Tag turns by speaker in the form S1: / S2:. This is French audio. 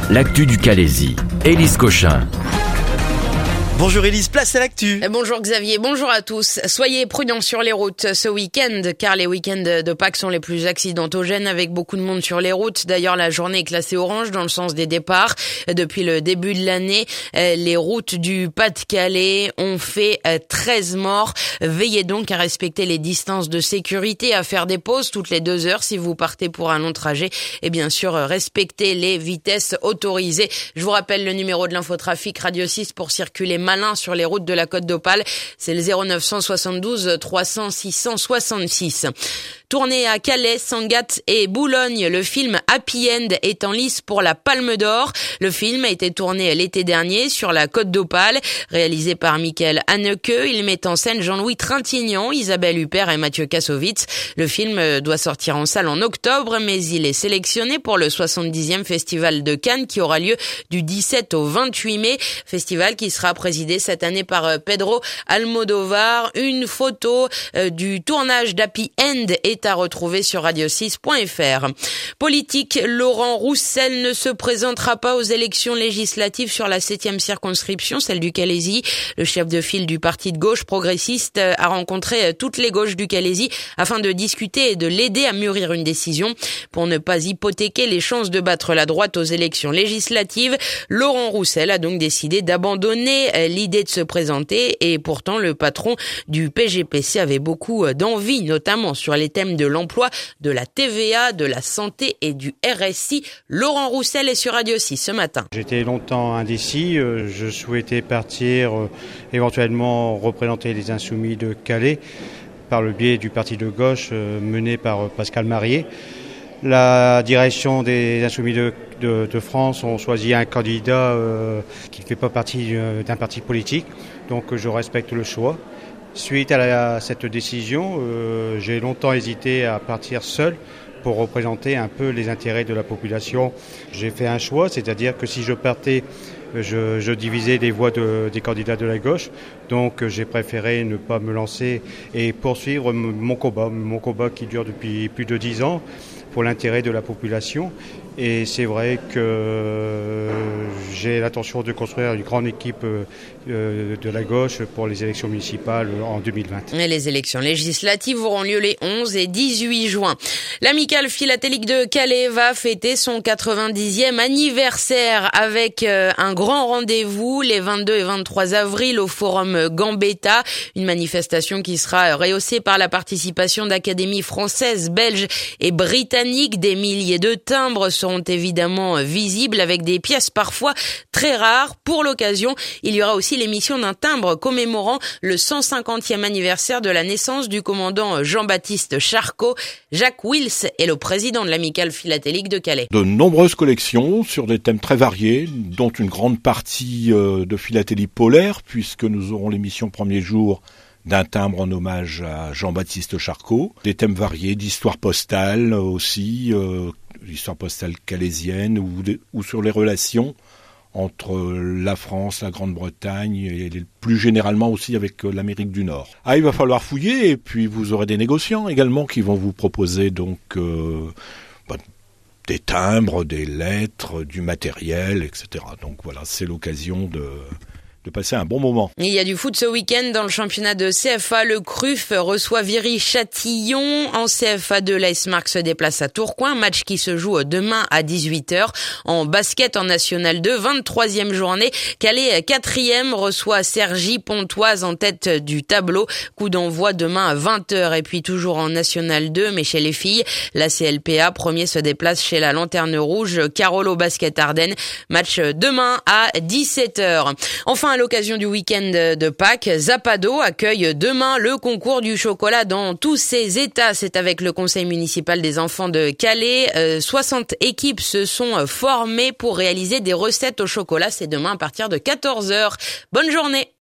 S1: l'actu du Calaisis. Élise Cochin.
S2: Bonjour Élise, place à l'actu.
S3: Bonjour Xavier, bonjour à tous. Soyez prudents sur les routes ce week-end, car les week-ends de Pâques sont les plus accidentogènes avec beaucoup de monde sur les routes. D'ailleurs, la journée est classée orange dans le sens des départs. Depuis le début de l'année, les routes du Pas-de-Calais ont fait 13 morts. Veillez donc à respecter les distances de sécurité, à faire des pauses toutes les 2 heures si vous partez pour un long trajet. Et bien sûr, respectez les vitesses autorisées. Je vous rappelle le numéro de l'infotrafic Radio 6 pour circuler malin sur les routes de la Côte d'Opale, c'est le 0972 300 666. Tourné à Calais, Sangatte et Boulogne, le film Happy End est en lice pour la Palme d'Or. Le film a été tourné l'été dernier sur la Côte d'Opale, réalisé par Michael Haneke. Il met en scène Jean-Louis Trintignant, Isabelle Huppert et Mathieu Kassovitz. Le film doit sortir en salle en octobre, mais il est sélectionné pour le 70e Festival de Cannes qui aura lieu du 17 au 28 mai. Festival qui sera présidé cette année par Pedro Almodovar. Une photo du tournage d'Happy End est à retrouver sur radio6.fr. Politique, Laurent Roussel ne se présentera pas aux élections législatives sur la 7e circonscription, celle du Calaisis. Le chef de file du parti de gauche progressiste a rencontré toutes les gauches du Calaisis afin de discuter et de l'aider à mûrir une décision. Pour ne pas hypothéquer les chances de battre la droite aux élections législatives, Laurent Roussel a donc décidé d'abandonner l'idée de se présenter, et pourtant le patron du PGPC avait beaucoup d'envie, notamment sur les thèmes de l'emploi, de la TVA, de la santé et du RSI. Laurent Roussel est sur Radio 6 ce matin.
S4: J'étais longtemps indécis, je souhaitais partir éventuellement représenter les Insoumis de Calais par le biais du parti de gauche mené par Pascal Marié. La direction des Insoumis de France ont choisi un candidat qui ne fait pas partie d'un parti politique, donc je respecte le choix. Suite à cette décision, j'ai longtemps hésité à partir seul pour représenter un peu les intérêts de la population. J'ai fait un choix, c'est-à-dire que si je partais, je divisais les voix des candidats de la gauche. Donc j'ai préféré ne pas me lancer et poursuivre mon combat qui dure depuis plus de 10 ans pour l'intérêt de la population. Et c'est vrai que j'ai l'intention de construire une grande équipe de la gauche pour les élections municipales en 2020.
S3: Et les élections législatives auront lieu les 11 et 18 juin. L'Amicale philatélique de Calais va fêter son 90e anniversaire avec un grand rendez-vous les 22 et 23 avril au Forum Gambetta. Une manifestation qui sera rehaussée par la participation d'académies françaises, belges et britanniques. Des milliers de timbres seront évidemment visibles avec des pièces parfois très rares. Pour l'occasion, il y aura aussi l'émission d'un timbre commémorant le 150e anniversaire de la naissance du commandant Jean-Baptiste Charcot. Jacques Wills est le président de l'Amicale philatélique de Calais.
S5: De nombreuses collections sur des thèmes très variés, dont une grande partie de philatélie polaire, puisque nous aurons l'émission premier jour d'un timbre en hommage à Jean-Baptiste Charcot, des thèmes variés d'histoire postale aussi, l'histoire postale calaisienne ou sur les relations entre la France, la Grande-Bretagne et plus généralement aussi avec l'Amérique du Nord. Il va falloir fouiller, et puis vous aurez des négociants également qui vont vous proposer donc des timbres, des lettres, du matériel, etc. Donc voilà, c'est l'occasion de passer un bon moment.
S3: Il y a du foot ce week-end dans le championnat de CFA. Le CRUF reçoit Viry-Châtillon. En CFA2, l'AS Marc se déplace à Tourcoing. Match qui se joue demain à 18h. En basket, en National 2, 23e journée. Calais 4e reçoit Cergy-Pontoise en tête du tableau. Coup d'envoi demain à 20h. Et puis toujours en National 2, mais chez les filles, la CLPA premier se déplace chez la Lanterne Rouge. Carolo Basket Ardennes. Match demain à 17h. Enfin, à l'occasion du week-end de Pâques, Zapado accueille demain le concours du chocolat dans tous ses états. C'est avec le conseil municipal des enfants de Calais. 60 équipes se sont formées pour réaliser des recettes au chocolat. C'est demain à partir de 14h. Bonne journée.